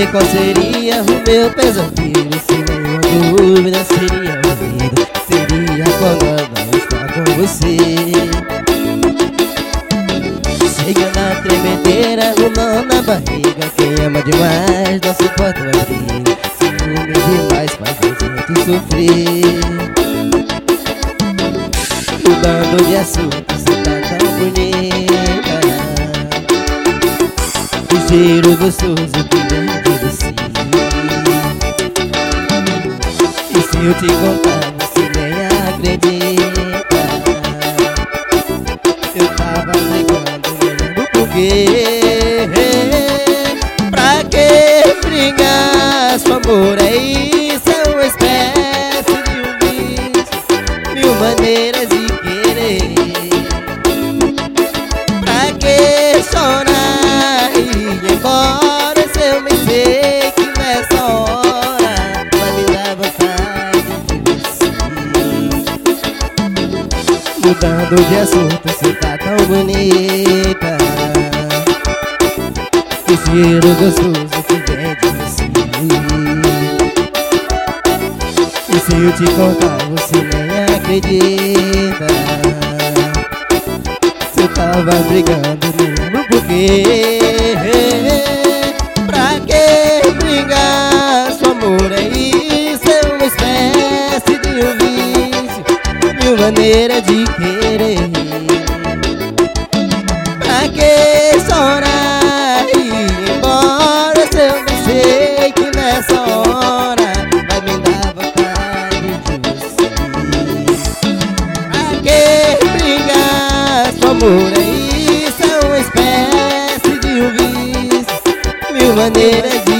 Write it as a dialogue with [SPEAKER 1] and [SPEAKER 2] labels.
[SPEAKER 1] qual seria o meu pesadelo? Sem nenhuma dúvida seria o medo. Seria quando eu não estar com você. Chega na tremedeira, o nó na barriga. Quem ama demais não suporta uma briga. Ciúme demais faz a gente sofrer. Mudando de assunto, cê tá tão bonita. O cheiro gostoso que vem de você. E se eu te contar, você nem acredita. Eu tava brigando, me lembro por quê. Pra que brigar? Seu amor é isso, é uma espécie de um vício. Mil maneiras de querer. Pra que chorar e ir embora se eu me sei que nessa hora vai me dar vontade de você. Mudando de assunto, cê tá tão bonita. Que cheiro gostoso que vem de você. E se eu te contar, você nem acredita. Cê tava brigando, me lembro por quê. Pra que brigar? Seu amor é isso, é uma espécie de um vício. Mil maneiras de querer. Pra que chorar e ir embora se eu não sei que nessa hora vai me dar vontade de você. Pra que brigar? Seu amor é isso, é uma espécie de um vício. Mil maneiras de